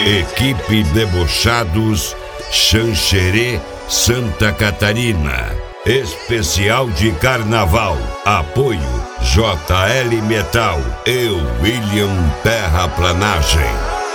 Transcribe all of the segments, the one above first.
Equipe Debochados, Xanxerê, Santa Catarina. Especial de Carnaval. Apoio JL Metal e William Terraplanagem.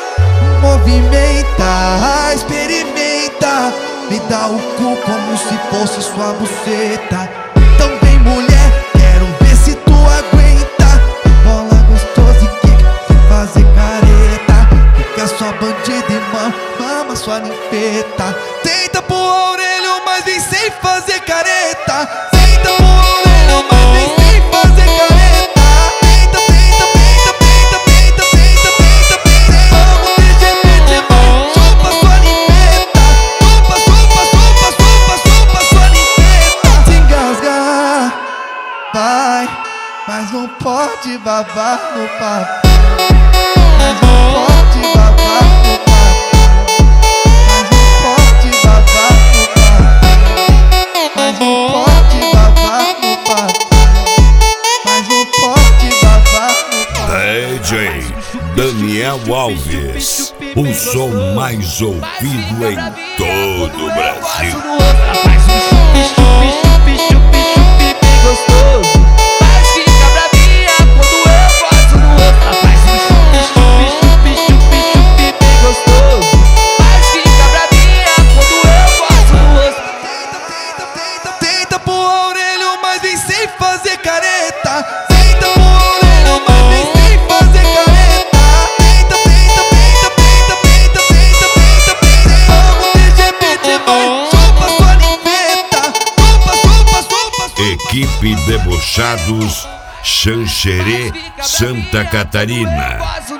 Movimenta, experimenta, me dá o cu como se fosse sua buceta. Então vem mulher, quero ver se tu aguenta. Bola gostosa e quica, sem fazer careta. Fica sua bandida e mama sua ninfeta. Tenta pro orelho, mas vem sem fazer careta. Tenta pro orelho, mas vem sem fazer careta. Tenta, tenta, tenta, tenta, tenta, tenta, tenta, tenta. Vamos TGP, vai, chupa sua ninfeta. Chupa, chupa, chupa, chupa, chupa sua ninfeta. Se engasga, vai, mas não pode babar no papo. Mas não pode babar no papo. Mas não pode babar no papo. Mas não pode babar no papo. Mas não pode babar no papo. DJ Daniel Alves, o som mais ouvido em todo o Brasil. Faz um chupi, chupi, chupi, chupi, chupi bem gostoso. Mas fica bravinha quando eu faço no rosto. Faz um chupi, chupi, chupi, chupi, chupi bem gostoso. Mas fica bravinha quando eu faço no rosto. Tenta, tenta, tenta, tenta pro orelho, mas vem sem fazer careta. Tenta pro orelho, mas vem sem fazer careta. Tenta, tenta, tenta, tenta, tenta, tenta, tenta, tenta. Vamos TGP, vai, chupa sua ninfeta. Chupa, chupa, chupa, chupa. Equipe Debochados, Xanxerê, Santa Catarina.